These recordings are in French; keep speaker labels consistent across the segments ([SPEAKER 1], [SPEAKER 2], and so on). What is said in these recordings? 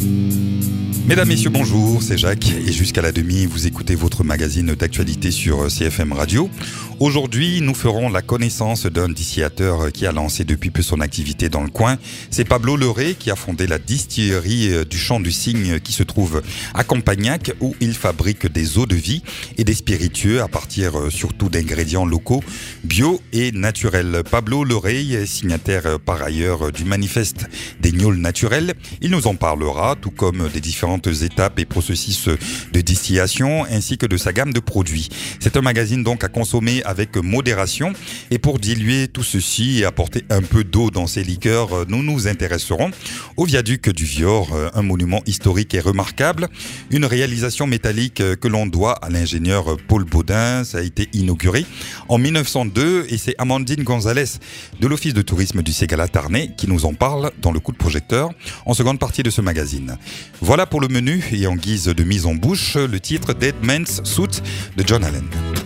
[SPEAKER 1] Mesdames, Messieurs, bonjour, c'est Jacques et jusqu'à la demi, vous écoutez votre magazine d'actualité sur CFM Radio. Aujourd'hui, nous ferons la connaissance d'un distillateur qui a lancé depuis peu son activité dans le coin. C'est Pablo Leré qui a fondé la distillerie du Champ du Cygne qui se trouve à Campagnac où il fabrique des eaux de vie et des spiritueux à partir surtout d'ingrédients locaux, bio et naturels. Pablo Leré est signataire par ailleurs du manifeste des gnôles naturels. Il nous en parlera, tout comme des différentes étapes et processus de distillation ainsi que de sa gamme de produits. C'est un magazine donc à consommer avec modération et pour diluer tout ceci et apporter un peu d'eau dans ces liqueurs, nous nous intéresserons au viaduc du Vior, un monument historique et remarquable, une réalisation métallique que l'on doit à l'ingénieur Paul Baudin. Ça a été inauguré en 1902 et c'est Amandine Gonzalez de l'Office de tourisme du Ségala-Tarnais qui nous en parle dans le coup de projecteur en seconde partie de ce magazine. Voilà pour le menu et en guise de mise en bouche, le titre Dead Man's Suit de John Allen.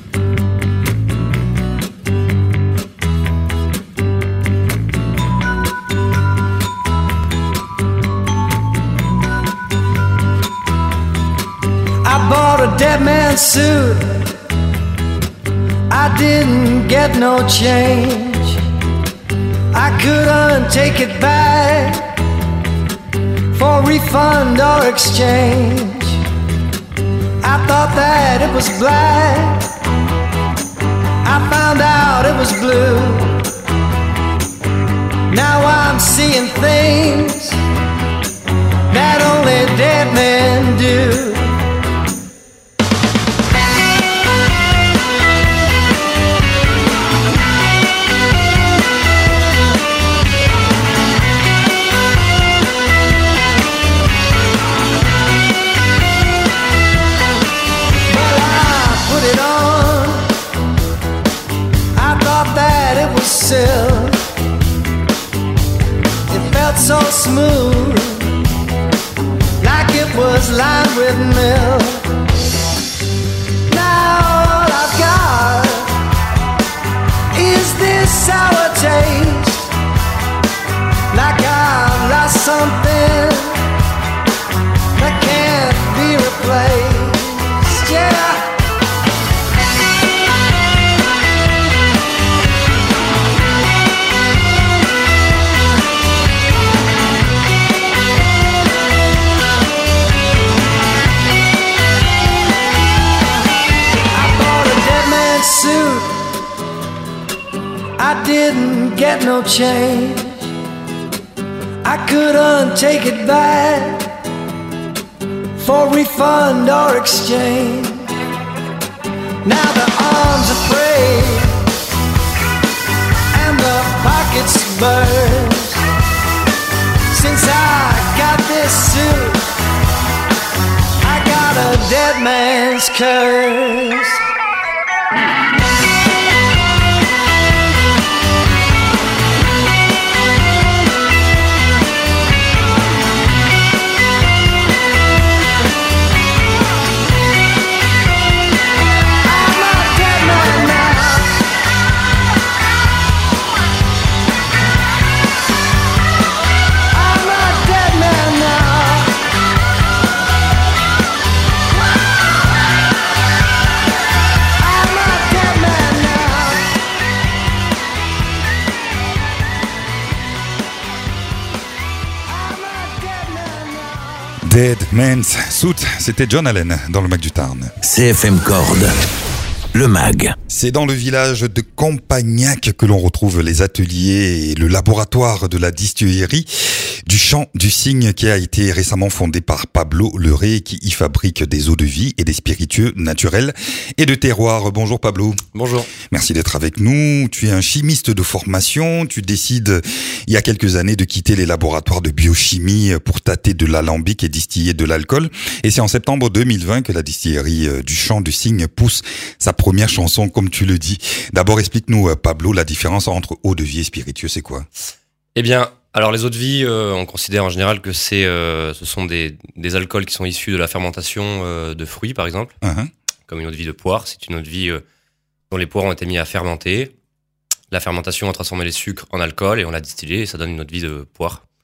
[SPEAKER 2] I bought a dead man's suit. I didn't get no change. I couldn't take it back for refund or exchange. I thought that it was black. I found out it was blue. Now I'm seeing things that only dead men do. It felt so smooth, like it was lined with milk. Now all I've got is this sour taste, like I've lost something that can't be replaced. Yeah. Suit. I didn't get no change. I couldn't take it back for refund or exchange. Now the arms are frayed and the pockets burst. Since I got this suit, I got a dead man's curse.
[SPEAKER 1] Dead Man's Suit, c'était John Allen dans le Mag du Tarn.
[SPEAKER 3] CFM Corde, le Mag.
[SPEAKER 1] C'est dans le village de Campagnac que l'on retrouve les ateliers et le laboratoire de la distillerie du Champ du Cygne qui a été récemment fondé par Pablo Leré qui y fabrique des eaux de vie et des spiritueux naturels et de terroir. Bonjour Pablo.
[SPEAKER 4] Bonjour.
[SPEAKER 1] Merci d'être avec nous. Tu es un chimiste de formation. Tu décides il y a quelques années de quitter les laboratoires de biochimie pour tâter de l'alambic et distiller de l'alcool. Et c'est en septembre 2020 que la distillerie du Champ du Cygne pousse sa première chanson, comme tu le dis. D'abord, explique-nous, Pablo, la différence entre eau de vie et spiritueux, c'est quoi ?
[SPEAKER 4] Eh bien, alors les eaux de vie, on considère en général que ce sont des alcools qui sont issus de la fermentation de fruits, par exemple, comme une eau de vie de poire. C'est une eau de vie dont les poires ont été mis à fermenter. La fermentation a transformé les sucres en alcool et on l'a distillé et ça donne une eau de vie de poire.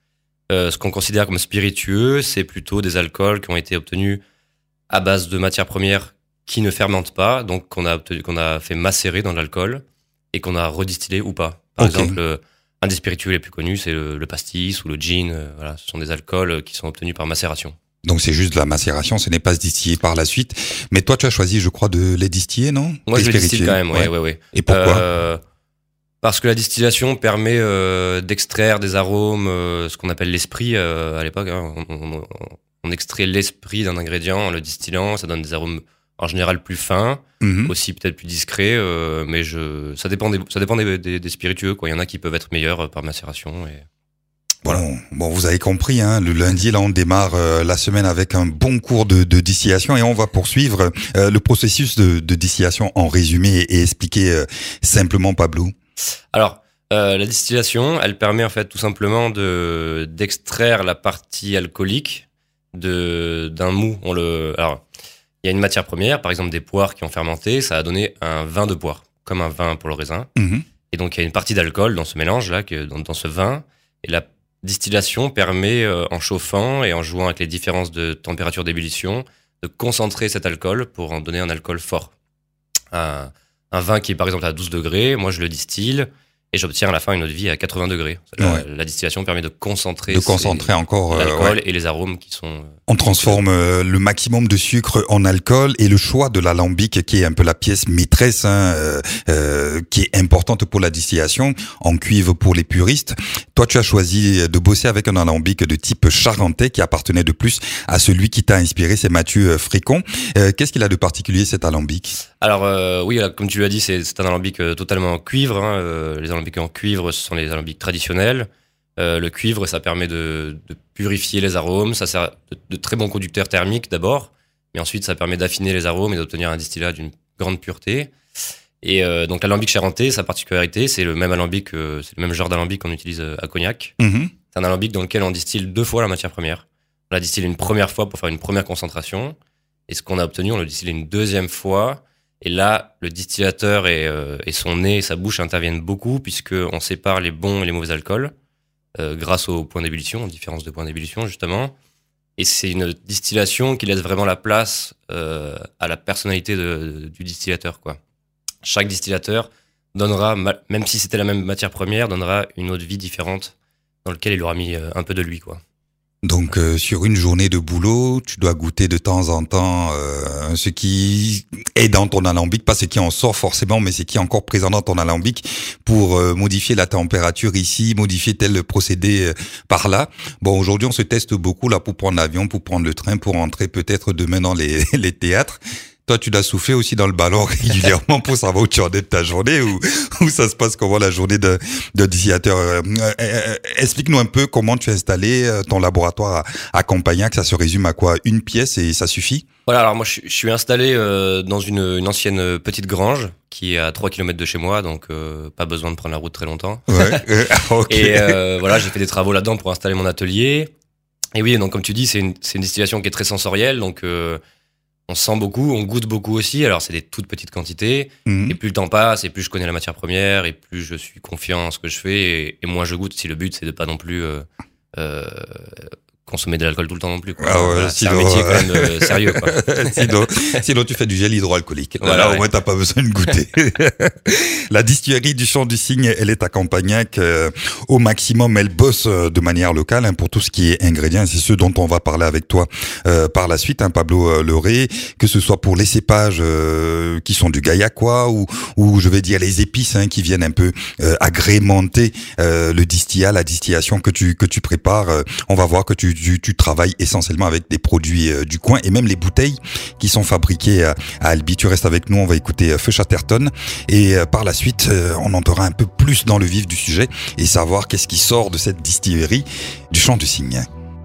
[SPEAKER 4] Ce qu'on considère comme spiritueux, c'est plutôt des alcools qui ont été obtenus à base de matières premières qui ne fermentent pas, donc qu'on a fait macérer dans de l'alcool et qu'on a redistillé ou pas. Par exemple, un des spiritueux les plus connus, c'est le pastis ou le gin. Voilà, ce sont des alcools qui sont obtenus par macération.
[SPEAKER 1] Donc c'est juste de la macération, ce n'est pas se distiller par la suite. Mais toi, tu as choisi, je crois, de les distiller, non?
[SPEAKER 4] Moi, je les distille quand même, ouais.
[SPEAKER 1] Et pourquoi?
[SPEAKER 4] Parce que la distillation permet d'extraire des arômes, ce qu'on appelle l'esprit à l'époque. Hein. On extrait l'esprit d'un ingrédient en le distillant, ça donne des arômes en général plus fins, aussi peut-être plus discrets, mais ça dépend des spiritueux, quoi. Il y en a qui peuvent être meilleurs par macération. Et... Voilà.
[SPEAKER 1] Bon, vous avez compris, hein, le lundi, là, on démarre la semaine avec un bon cours de distillation et on va poursuivre le processus de distillation en résumé et expliquer simplement, Pablo.
[SPEAKER 4] Alors, la distillation, elle permet en fait tout simplement d'extraire la partie alcoolique d'un mou. Alors, il y a une matière première, par exemple des poires qui ont fermenté, ça a donné un vin de poire, comme un vin pour le raisin. Et donc, il y a une partie d'alcool dans ce mélange-là, dans ce vin. Et la distillation permet, en chauffant et en jouant avec les différences de température d'ébullition, de concentrer cet alcool pour en donner un alcool fort. Un vin qui est par exemple à 12 degrés, moi je le distille et j'obtiens à la fin une eau de vie à 80 degrés. La distillation permet de concentrer
[SPEAKER 1] encore
[SPEAKER 4] l'alcool et les arômes qui sont...
[SPEAKER 1] On transforme le maximum de sucre en alcool et le choix de l'alambic qui est un peu la pièce maîtresse, qui est importante pour la distillation, en cuivre pour les puristes. Toi, tu as choisi de bosser avec un alambic de type charentais qui appartenait de plus à celui qui t'a inspiré, c'est Mathieu Frécon. Qu'est-ce qu'il a de particulier cet alambic?
[SPEAKER 4] Alors oui, comme tu l'as dit, c'est un alambic totalement en cuivre. Les alambics en cuivre, ce sont les alambics traditionnels. Le cuivre, ça permet de purifier les arômes, ça sert de très bon conducteur thermique d'abord, mais ensuite ça permet d'affiner les arômes et d'obtenir un distillat d'une grande pureté. Et donc l'alambic charentais, sa particularité, c'est le même genre d'alambic qu'on utilise à Cognac. C'est un alambic dans lequel on distille 2 fois la matière première. On la distille une première fois pour faire une première concentration, et ce qu'on a obtenu, on le distille une deuxième fois. Et là, le distillateur et son nez et sa bouche interviennent beaucoup puisqu'on sépare les bons et les mauvais alcools grâce au point d'ébullition, aux différences de point d'ébullition justement. Et c'est une distillation qui laisse vraiment la place à la personnalité du distillateur, quoi. Chaque distillateur donnera, même si c'était la même matière première, donnera une eau de vie différente dans laquelle il aura mis un peu de lui, quoi.
[SPEAKER 1] Donc sur une journée de boulot, tu dois goûter de temps en temps ce qui est dans ton alambic, pas ce qui en sort forcément, mais ce qui est encore présent dans ton alambic pour modifier la température ici, modifier tel procédé par là. Bon, aujourd'hui on se teste beaucoup là pour prendre l'avion, pour prendre le train, pour rentrer peut-être demain dans les théâtres. Toi, tu dois souffler aussi dans le ballon régulièrement pour savoir où tu en es de ta journée ou ça se passe comment la journée de distillateur. Explique-nous un peu comment tu as installé ton laboratoire à Campagnac. Ça se résume à quoi? Une pièce et ça suffit?
[SPEAKER 4] Voilà, alors moi je suis installé dans une ancienne petite grange qui est à 3 km de chez moi, donc pas besoin de prendre la route très longtemps.
[SPEAKER 1] Ouais, okay.
[SPEAKER 4] Et voilà, j'ai fait des travaux là-dedans pour installer mon atelier. Et oui, donc comme tu dis, c'est une distillation qui est très sensorielle, donc on sent beaucoup, on goûte beaucoup aussi. Alors, c'est des toutes petites quantités. Et plus le temps passe, et plus je connais la matière première, et plus je suis confiant en ce que je fais, et moins je goûte. Si le but, c'est de pas non plus consommer de l'alcool tout le temps non plus, quoi.
[SPEAKER 1] Ah ouais,
[SPEAKER 4] voilà, c'est un métier quand même sérieux, quoi.
[SPEAKER 1] sinon, tu fais du gel hydroalcoolique.
[SPEAKER 4] Voilà,
[SPEAKER 1] là, au moins, t'as pas besoin de goûter. La distillerie du Champ du Cygne, elle est à Campagnac. Au maximum, elle bosse de manière locale pour tout ce qui est ingrédients. C'est ce dont on va parler avec toi par la suite, Pablo Leray, que ce soit pour les cépages qui sont du gaillacois ou je vais dire les épices qui viennent un peu agrémenter le distillat, la distillation que tu prépares. On va voir que tu travailles essentiellement avec des produits du coin et même les bouteilles qui sont fabriquées à Albi. Tu restes avec nous, on va écouter Feu Chatterton et par la suite, on entrera un peu plus dans le vif du sujet et savoir qu'est-ce qui sort de cette distillerie du Champ du Cygne.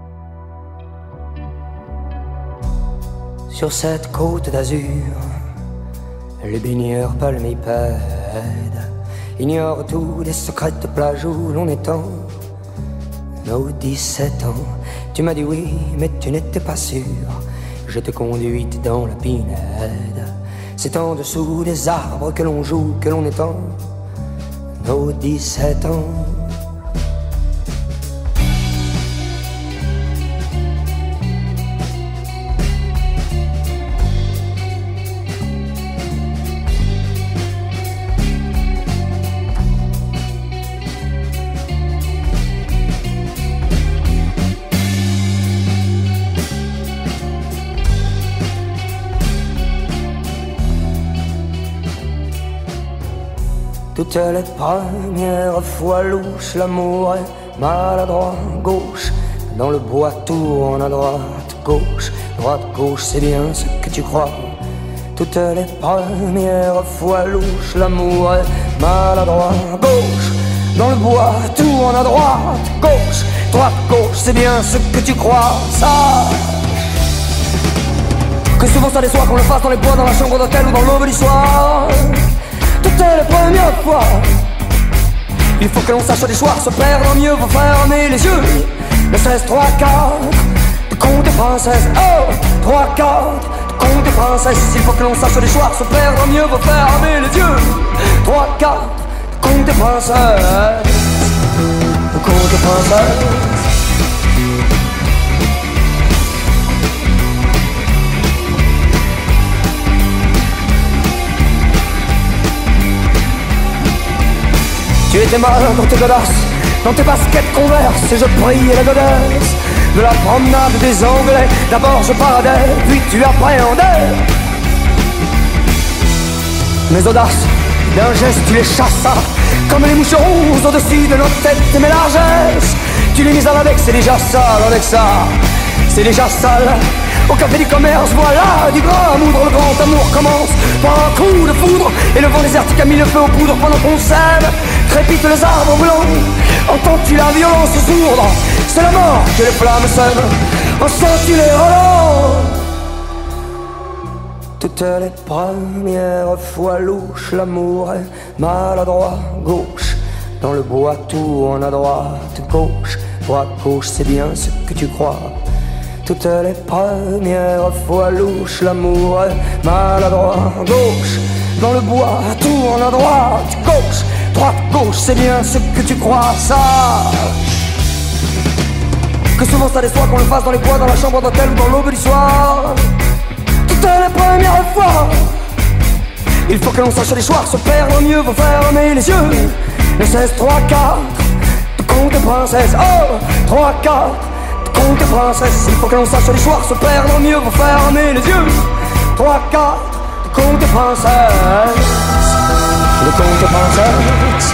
[SPEAKER 2] Sur cette côte d'azur, les baigneurs palmipèdes ignorent tous les secrètes plages où l'on étend nos 17 ans. Tu m'as dit oui, mais tu n'étais pas sûr. Je te conduite dans la pinède. C'est en dessous des arbres que l'on joue, que l'on étend nos 17 ans. Toutes les premières fois louches, l'amour est maladroit. Gauche, dans le bois tourne à droite, gauche, c'est bien ce que tu crois. Toutes les premières fois louches, l'amour est maladroit. Gauche, dans le bois tourne à droite, gauche, c'est bien ce que tu crois. Ça, que souvent ça déçoit qu'on le fasse dans les bois, dans la chambre d'hôtel ou dans l'aube du soir. Toutes les premières fois, il faut que l'on sache des soirs se perdre, mieux vaut fermer les yeux. Le 16, 3, 4, de conte française. Oh, 3, 4, de conte française. Il faut que l'on sache des soirs se perdre, mieux vaut fermer les yeux. 3, 4, de conte française. De conte française. Tu étais mal dans tes godasses, dans tes baskets Converse, et je priais la godesse de la promenade des Anglais. D'abord je paradais, puis tu appréhendais mes audaces, d'un geste tu les chassas, comme les moucherons au-dessus de nos têtes et mes largesses. Tu les mis à l'index, c'est déjà sale, avec ça, c'est déjà sale. Au café du commerce, voilà du grand amour, le grand amour commence par un coup de foudre, et le vent désertique a mis le feu aux poudres pendant qu'on s'aime. Crépitent les arbres blancs, entends-tu la violence sourde? C'est la mort que les flammes sèment, ressens-tu les relents? Toutes les premières fois louches, l'amour est maladroit. Gauche, dans le bois tourne à droite, gauche, c'est bien ce que tu crois. Toutes les premières fois louches, l'amour est maladroit. Gauche, dans le bois tourne à droite, gauche, c'est bien ce que tu crois. Ça, que souvent ça déçoit qu'on le fasse dans les bois, dans la chambre d'hôtel ou dans l'aube du soir. Toutes les premières fois, il faut que l'on sache les soirs se perdre, mieux vaut fermer les yeux. Le 16, 3, 4, de conte princesse. Oh, 3, 4, de conte princesse. Il faut que l'on sache les soirs se perdre, mieux vaut fermer les yeux. 3, 4, de conte princesse. De conte princesse.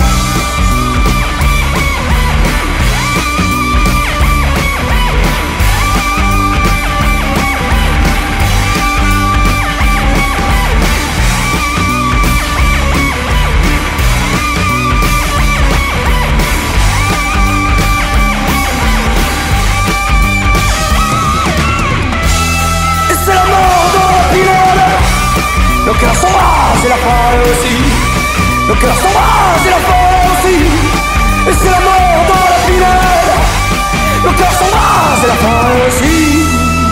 [SPEAKER 2] Le cœur s'embrase et la fin aussi. Le cœur s'embrase et la fin aussi. Et c'est la mort dans la pinède. Le cœur s'embrase et la fin aussi.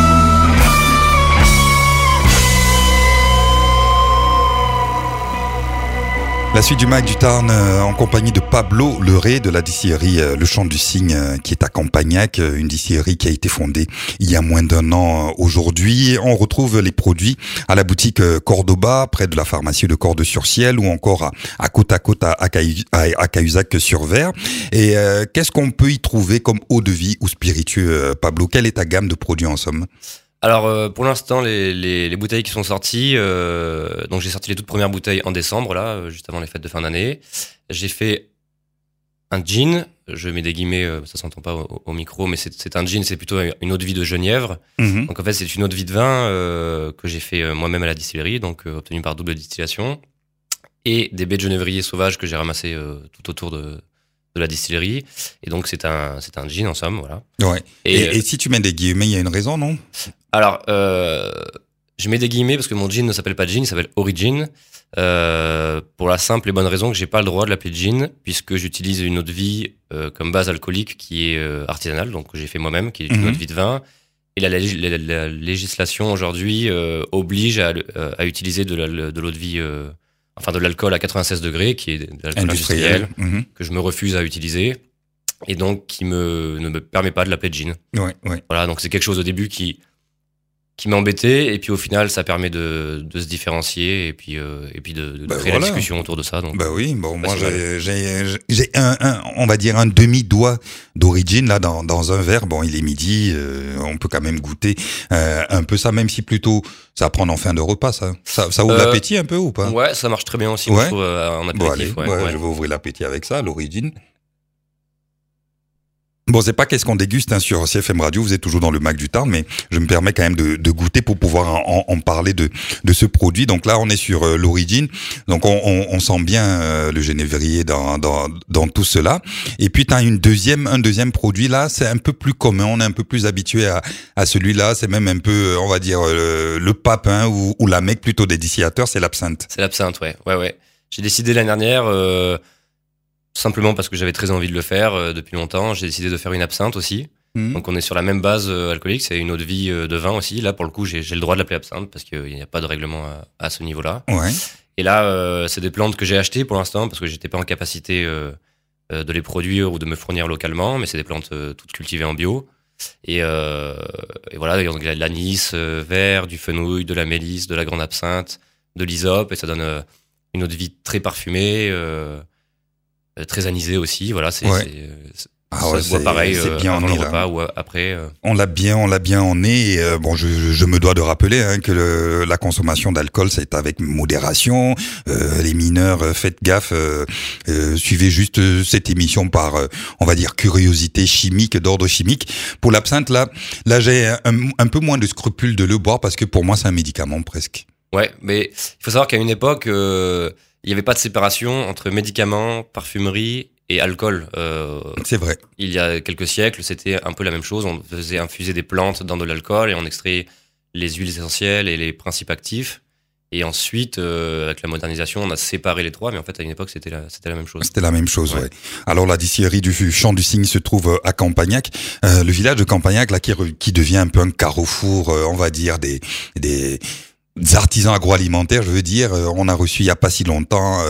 [SPEAKER 1] La suite du Mag du Tarn en compagnie de Pablo Leray de la distillerie Le Chant du Cygne qui est à Campagnac, une distillerie qui a été fondée il y a moins d'un an aujourd'hui. On retrouve les produits à la boutique Cordoba près de la pharmacie de Cordes-sur-Ciel ou encore à côte à Cahuzac-sur-Ver. Et qu'est-ce qu'on peut y trouver comme eau de vie ou spiritueux, Pablo? Quelle est ta gamme de produits en somme?
[SPEAKER 4] Alors pour l'instant les bouteilles qui sont sorties, donc j'ai sorti les toutes premières bouteilles en décembre là, juste avant les fêtes de fin d'année. J'ai fait un gin, je mets des guillemets, ça s'entend pas au micro, mais c'est un gin, c'est plutôt une eau de vie de genièvre. Mmh. Donc en fait c'est une eau de vie de vin que j'ai fait moi-même à la distillerie, donc obtenue par double distillation, et des baies de genévrier sauvages que j'ai ramassées tout autour de la distillerie, et donc c'est un gin en somme, voilà.
[SPEAKER 1] Ouais. Et si tu mets des guillemets, il y a une raison, non?
[SPEAKER 4] Alors, je mets des guillemets parce que mon gin ne s'appelle pas gin, il s'appelle Origin, pour la simple et bonne raison que j'ai pas le droit de l'appeler gin, puisque j'utilise une eau de vie comme base alcoolique qui est artisanale, donc que j'ai fait moi-même, qui est une eau de vie de vin. Et la législation aujourd'hui oblige à utiliser de l'eau de vie, enfin de l'alcool à 96 degrés, qui est de l'alcool industriel, que je me refuse à utiliser, et donc qui ne me permet pas de l'appeler gin.
[SPEAKER 1] Ouais.
[SPEAKER 4] Voilà, donc c'est quelque chose au début qui m'a embêté, et puis au final ça permet de se différencier et puis de créer la discussion autour de ça. Donc,
[SPEAKER 1] oui, bon, moi j'ai on va dire un demi-doigt d'Origin là dans un verre. Bon, il est midi, on peut quand même goûter un peu ça, même si plutôt ça va prendre en fin de repas. Ça ouvre l'appétit un peu ou pas?
[SPEAKER 4] Ouais, ça marche très bien aussi, je trouve, en apéritif.
[SPEAKER 1] Bon, allez, je vais ouvrir l'appétit avec ça, l'Origin. Bon, c'est pas qu'est-ce qu'on déguste sur CFM Radio, vous êtes toujours dans le Mag du Tarn, mais je me permets quand même de goûter pour pouvoir en parler de ce produit. Donc là, on est sur l'Origin, donc on sent bien le genévrier dans tout cela. Et puis tu as un deuxième produit là, c'est un peu plus commun, on est un peu plus habitué à celui-là, c'est même un peu, on va dire le pape ou la mecque plutôt des distillateurs, c'est l'absinthe.
[SPEAKER 4] C'est l'absinthe, ouais. J'ai décidé l'année dernière. Simplement parce que j'avais très envie de le faire depuis longtemps, j'ai décidé de faire une absinthe aussi. Donc on est sur la même base alcoolique, c'est une eau de vie de vin aussi. Là pour le coup j'ai le droit de l'appeler absinthe parce qu'il n'y a pas de règlement à ce niveau-là.
[SPEAKER 1] Ouais.
[SPEAKER 4] Et là c'est des plantes que j'ai achetées pour l'instant parce que j'étais pas en capacité de les produire ou de me fournir localement, mais c'est des plantes toutes cultivées en bio. Et voilà, donc il y a de l'anis vert, du fenouil, de la mélisse, de la grande absinthe, de l'hysope, et ça donne une eau de vie très parfumée. Très anisé aussi, voilà, ça se voit pareil avant le repas ou après.
[SPEAKER 1] On l'a bien en nez. Et, bon, je me dois de rappeler que la consommation d'alcool, c'est avec modération. Les mineurs, faites gaffe. Suivez juste cette émission par, on va dire, curiosité chimique, d'ordre chimique. Pour l'absinthe, là j'ai un peu moins de scrupules de le boire parce que pour moi, c'est un médicament presque.
[SPEAKER 4] Ouais, mais il faut savoir qu'à une époque, il n'y avait pas de séparation entre médicaments, parfumerie et alcool.
[SPEAKER 1] C'est vrai.
[SPEAKER 4] Il y a quelques siècles, c'était un peu la même chose. On faisait infuser des plantes dans de l'alcool et on extrayait les huiles essentielles et les principes actifs. Et ensuite, avec la modernisation, on a séparé les trois, mais en fait, à une époque, c'était la même chose.
[SPEAKER 1] C'était la même chose, ouais. Alors, la distillerie du Champ du Cygne se trouve à Campagnac. Le village de Campagnac, là, qui devient un peu un carrefour, on va dire, des artisans agroalimentaires, je veux dire. On a reçu il y a pas si longtemps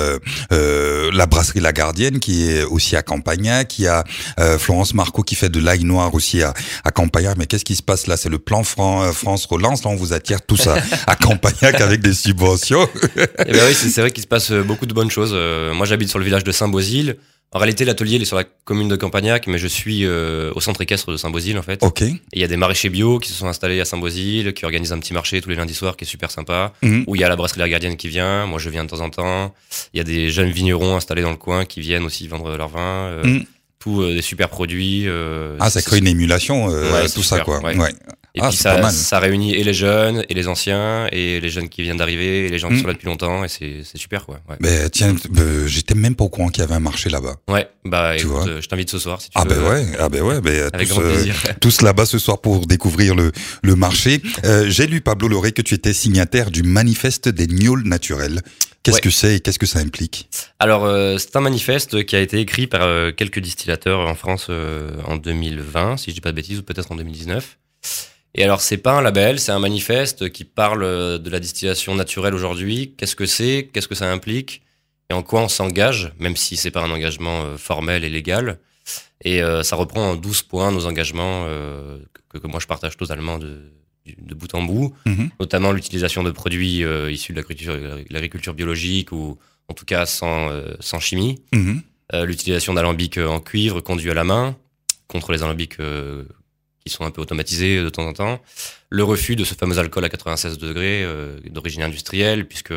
[SPEAKER 1] la brasserie La Gardienne qui est aussi à Campagnac, il y a Florence Marco qui fait de l'ail noir aussi à Campagnac. Mais qu'est-ce qui se passe là? C'est le plan France Relance, là on vous attire tous à Campagnac avec des subventions.
[SPEAKER 4] Et ben oui, c'est vrai qu'il se passe beaucoup de bonnes choses. Moi j'habite sur le village de Saint-Bosile. En réalité, l'atelier il est sur la commune de Campagnac, mais je suis au centre équestre de Saint-Bosile en fait.
[SPEAKER 1] Ok.
[SPEAKER 4] Et il y a des maraîchers bio qui se sont installés à Saint-Bosile, qui organisent un petit marché tous les lundis soirs qui est super sympa. Où il y a la brasserie La Gardienne qui vient. Moi, je viens de temps en temps. Il y a des jeunes vignerons installés dans le coin qui viennent aussi vendre leur vin. Tous des super produits.
[SPEAKER 1] Ça crée une émulation, tout ça quoi.
[SPEAKER 4] Ouais. Et puis ça réunit et les jeunes, et les anciens, et les jeunes qui viennent d'arriver, et les gens qui sont là depuis longtemps, et c'est super quoi. Ouais.
[SPEAKER 1] Ben tiens, j'étais même pas au courant qu'il y avait un marché là-bas.
[SPEAKER 4] Ouais, bah écoute, je t'invite ce soir si tu veux.
[SPEAKER 1] Avec
[SPEAKER 4] grand plaisir.
[SPEAKER 1] Tous là-bas ce soir pour découvrir le marché. J'ai lu, Pablo Loré, que tu étais signataire du manifeste des gnôles naturels. Qu'est-ce que c'est et qu'est-ce que ça implique?
[SPEAKER 4] Alors, c'est un manifeste qui a été écrit par quelques distillateurs en France en 2020, si je dis pas de bêtises, ou peut-être en 2019. Et alors, c'est pas un label, c'est un manifeste qui parle de la distillation naturelle aujourd'hui. Qu'est-ce que c'est? Qu'est-ce que ça implique? Et en quoi on s'engage, même si c'est pas un engagement formel et légal. Et ça reprend en 12 points nos engagements que moi je partage totalement de bout en bout, notamment l'utilisation de produits issus de l'agriculture biologique ou en tout cas sans chimie, l'utilisation d'alambics en cuivre conduits à la main contre les alambics qui sont un peu automatisés de temps en temps, le refus de ce fameux alcool à 96 degrés d'origine industrielle, puisque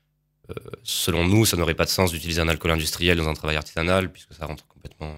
[SPEAKER 4] selon nous, ça n'aurait pas de sens d'utiliser un alcool industriel dans un travail artisanal, puisque ça rentre complètement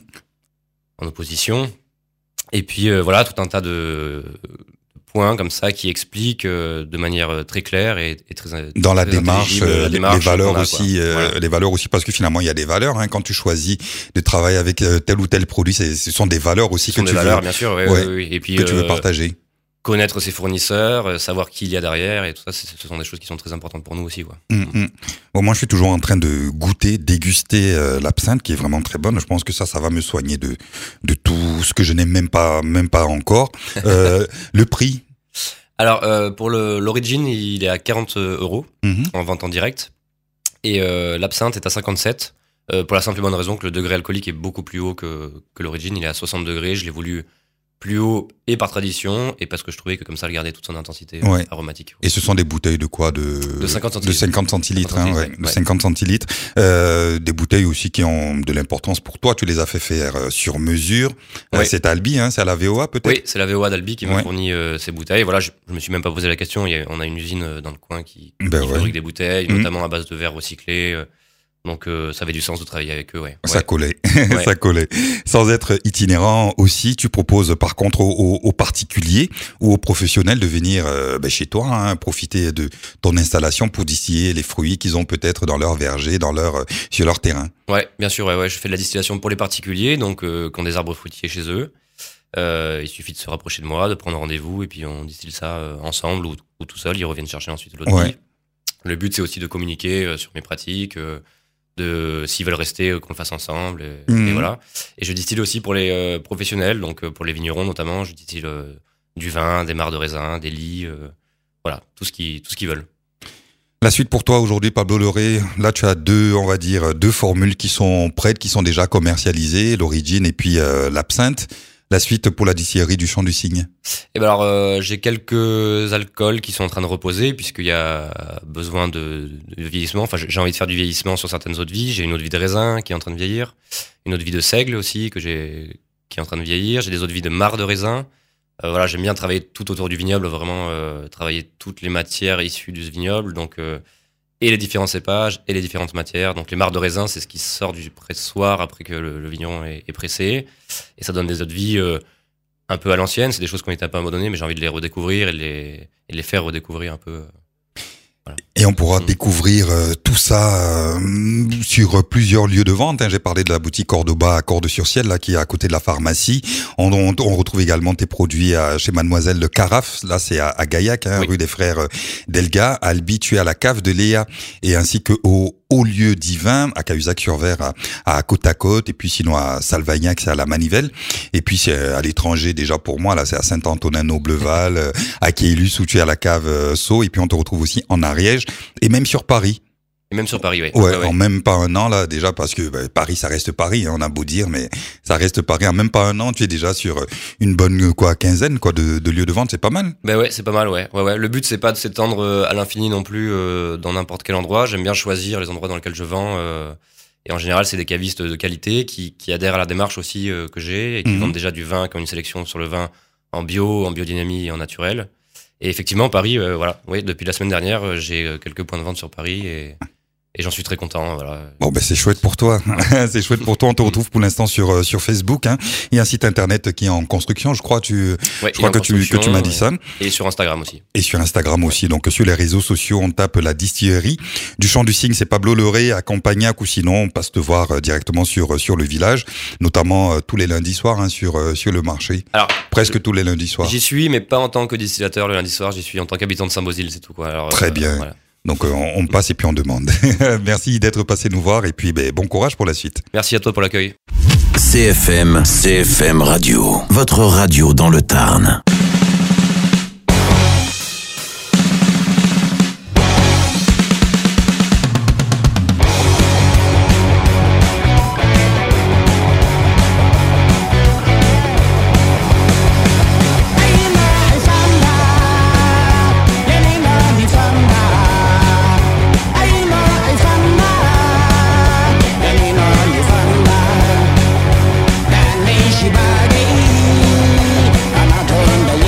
[SPEAKER 4] en opposition. Et puis voilà, tout un tas de points comme ça qui expliquent de manière très claire et très
[SPEAKER 1] dans la
[SPEAKER 4] très
[SPEAKER 1] démarche, les valeurs aussi, les valeurs aussi, parce que finalement il y a des valeurs quand tu choisis de travailler avec tel ou tel produit, ce sont des valeurs aussi que tu veux,
[SPEAKER 4] bien sûr, oui. Et puis
[SPEAKER 1] que tu veux partager.
[SPEAKER 4] Connaître ses fournisseurs, savoir qui il y a derrière et tout ça, ce sont des choses qui sont très importantes pour nous aussi, quoi.
[SPEAKER 1] Bon, moi je suis toujours en train de déguster l'absinthe qui est vraiment très bonne. Je pense que ça va me soigner de tout ce que je n'aime même pas encore. Le prix?
[SPEAKER 4] Alors pour l'Origin, il est à 40 € en vente en direct et l'absinthe est à 57 pour la simple et bonne raison que le degré alcoolique est beaucoup plus haut que l'Origin. Il est à 60 degrés. Je l'ai voulu plus haut et par tradition et parce que je trouvais que comme ça elle gardait toute son intensité aromatique.
[SPEAKER 1] Et ce sont des bouteilles de quoi? De 50 centilitres. De 50 centilitres, de 50 centilitres. Des bouteilles aussi qui ont de l'importance pour toi. Tu les as fait faire sur mesure. C'est Albi, c'est à la VOA peut-être?
[SPEAKER 4] Oui, c'est la VOA d'Albi qui m'a fourni ces bouteilles. Voilà, je me suis même pas posé la question. On a une usine dans le coin qui fabrique des bouteilles, notamment à base de verre recyclé. Donc ça avait du sens de travailler avec eux,
[SPEAKER 1] Ça collait, ça collait. Sans être itinérant aussi, tu proposes par contre aux particuliers ou aux professionnels de venir chez toi, profiter de ton installation pour distiller les fruits qu'ils ont peut-être dans leur verger, sur leur terrain.
[SPEAKER 4] Ouais, bien sûr, je fais de la distillation pour les particuliers, donc qui ont des arbres fruitiers chez eux. Il suffit de se rapprocher de moi, de prendre rendez-vous et puis on distille ça ensemble ou tout seul. Ils reviennent chercher ensuite l'autre vie. Le but c'est aussi de communiquer sur mes pratiques. S'ils veulent rester, qu'on le fasse ensemble, et voilà. Et je distille aussi pour les professionnels, donc pour les vignerons notamment, je distille du vin, des mares de raisin, des lits, voilà, tout ce qu'ils veulent.
[SPEAKER 1] La suite pour toi aujourd'hui, Pablo Loré, là tu as deux formules qui sont prêtes, qui sont déjà commercialisées, l'origine et puis l'absinthe. La suite pour la distillerie du Champ du Cygne.
[SPEAKER 4] Eh ben alors j'ai quelques alcools qui sont en train de reposer puisqu'il y a besoin de vieillissement. Enfin j'ai envie de faire du vieillissement sur certaines eaux de vie. J'ai une eau de vie de raisin qui est en train de vieillir, une eau de vie de seigle aussi qui est en train de vieillir. J'ai des eaux de vie de marc de raisin. Voilà, j'aime bien travailler tout autour du vignoble, vraiment travailler toutes les matières issues du vignoble, donc et les différents cépages et les différentes matières. Donc les marcs de raisin, c'est ce qui sort du pressoir après que le vigneron est pressé. Et ça donne des eaux de vie un peu à l'ancienne. C'est des choses qui ont été un peu abandonnées, mais j'ai envie de les redécouvrir et de les faire redécouvrir un peu. Voilà.
[SPEAKER 1] Et on pourra découvrir tout ça sur plusieurs lieux de vente. J'ai parlé de la boutique Cordoba à Cordes-sur-Ciel, là, qui est à côté de la pharmacie. On retrouve également tes produits chez Mademoiselle de Carafe. Là, c'est à Gaillac, rue des Frères Delga. À Albi, tu es à la cave de Léa. Et ainsi que au lieu divin, à Cahuzac-sur-Ver, à Côte-à-Côte, et puis sinon à Salvagnac, c'est à la Manivelle. Et puis c'est à l'étranger déjà pour moi, là, c'est à Saint-Antonin-Nobleval, à Quéilus, où tu es à la cave Sceaux. Et puis on te retrouve aussi en Ariège. Et même sur Paris.
[SPEAKER 4] Et même sur Paris,
[SPEAKER 1] en même pas un an, là, déjà, parce que Paris, ça reste Paris, on a beau dire, mais ça reste Paris. En même pas un an, tu es déjà sur une bonne quinzaine de lieux de vente, c'est pas mal.
[SPEAKER 4] C'est pas mal, ouais. Le but, c'est pas de s'étendre à l'infini non plus dans n'importe quel endroit. J'aime bien choisir les endroits dans lesquels je vends. Et en général, c'est des cavistes de qualité qui adhèrent à la démarche aussi que j'ai et qui vendent déjà du vin, qui ont une sélection sur le vin en bio, en biodynamie et en naturel. Et effectivement, Paris, depuis la semaine dernière, j'ai quelques points de vente sur Paris et j'en suis très content, voilà.
[SPEAKER 1] Bon, c'est chouette pour toi. C'est chouette pour toi. On te retrouve pour l'instant sur Facebook, Il y a un site internet qui est en construction, je crois. Je crois que tu m'as dit ça.
[SPEAKER 4] Et sur Instagram aussi.
[SPEAKER 1] Et sur Instagram aussi. Donc, sur les réseaux sociaux, on tape la distillerie du Champ du Cygne. C'est Pablo Loré à Campagnac, ou sinon, on passe te voir directement sur le village, notamment tous les lundis soirs, sur le marché. Alors, presque tous les lundis soirs.
[SPEAKER 4] J'y suis, mais pas en tant que distillateur le lundi soir. J'y suis en tant qu'habitant de Saint-Bosile, c'est tout, quoi. Alors,
[SPEAKER 1] très bien. Voilà. Donc on passe et puis on demande. Merci d'être passé nous voir et puis bon courage pour la suite.
[SPEAKER 4] Merci à toi pour l'accueil.
[SPEAKER 3] CFM Radio, votre radio dans le Tarn.
[SPEAKER 5] She body, I'm not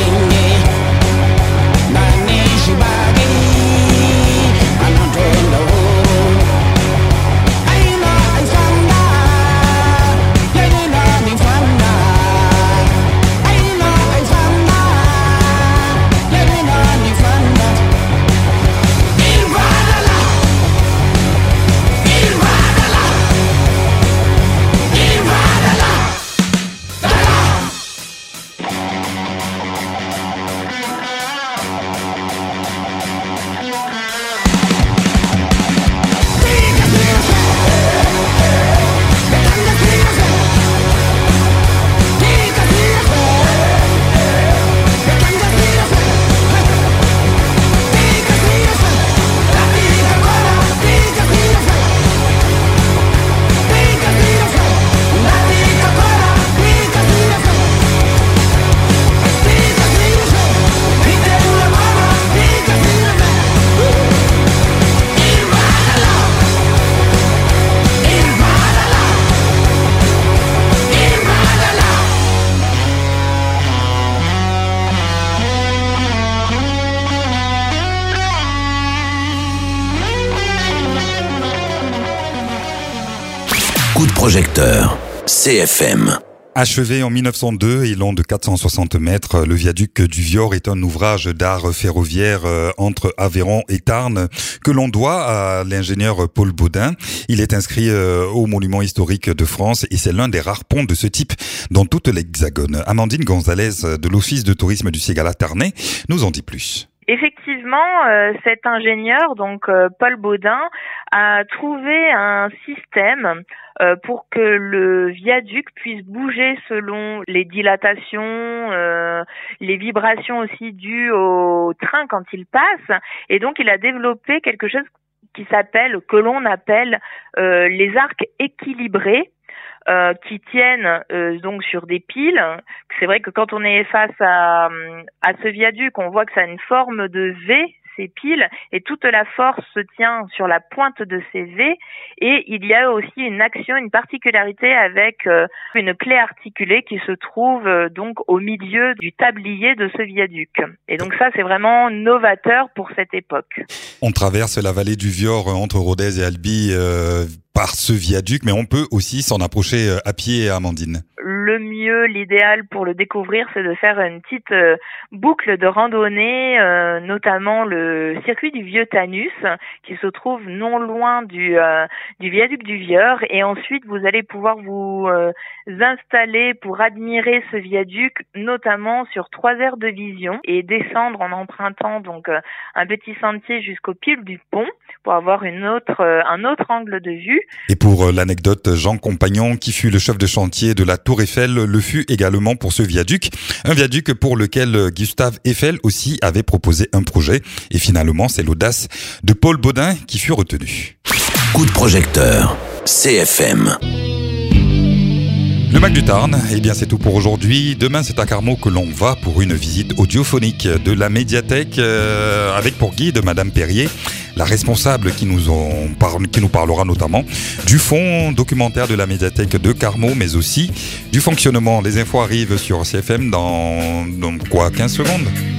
[SPEAKER 3] projecteur. CFM.
[SPEAKER 1] Achevé en 1902 et long de 460 mètres, le viaduc du Vior est un ouvrage d'art ferroviaire entre Aveyron et Tarn que l'on doit à l'ingénieur Paul Baudin. Il est inscrit au monument historique de France et c'est l'un des rares ponts de ce type dans toute l'Hexagone. Amandine Gonzalez de l'Office de tourisme du Ségala Tarnais nous en dit plus.
[SPEAKER 5] Effectivement, cet ingénieur, donc Paul Baudin, a trouvé un système pour que le viaduc puisse bouger selon les dilatations, les vibrations aussi dues au train quand il passe. Et donc, il a développé quelque chose que l'on appelle les arcs équilibrés. Qui tiennent donc sur des piles. C'est vrai que quand on est face à ce viaduc, on voit que ça a une forme de V, ces piles, et toute la force se tient sur la pointe de ces V, et il y a aussi une action, une particularité avec une clé articulée qui se trouve donc au milieu du tablier de ce viaduc. Et donc ça, c'est vraiment novateur pour cette époque.
[SPEAKER 1] On traverse la vallée du Vior entre Rodez et Albi par ce viaduc, mais on peut aussi s'en approcher à pied, Amandine.
[SPEAKER 5] Le mieux, l'idéal pour le découvrir, c'est de faire une petite boucle de randonnée, notamment le circuit du Vieux Tanus, qui se trouve non loin du viaduc du Vior, et ensuite vous allez pouvoir vous installer pour admirer ce viaduc, notamment sur 3 aires de vision, et descendre en empruntant donc un petit sentier jusqu'au pied du pont pour avoir un autre angle de vue.
[SPEAKER 1] Et pour l'anecdote, Jean Compagnon, qui fut le chef de chantier de la Tour Eiffel, le fut également pour ce viaduc. Un viaduc pour lequel Gustave Eiffel aussi avait proposé un projet. Et finalement, c'est l'audace de Paul Baudin qui fut retenu.
[SPEAKER 3] Coup de projecteur. CFM.
[SPEAKER 1] Le Mac du Tarn, eh bien c'est tout pour aujourd'hui. Demain c'est à Carmaux que l'on va pour une visite audiophonique de la médiathèque avec pour guide Madame Perrier, la responsable qui nous parlera notamment du fonds documentaire de la médiathèque de Carmaux, mais aussi du fonctionnement. Les infos arrivent sur CFM dans 15 secondes.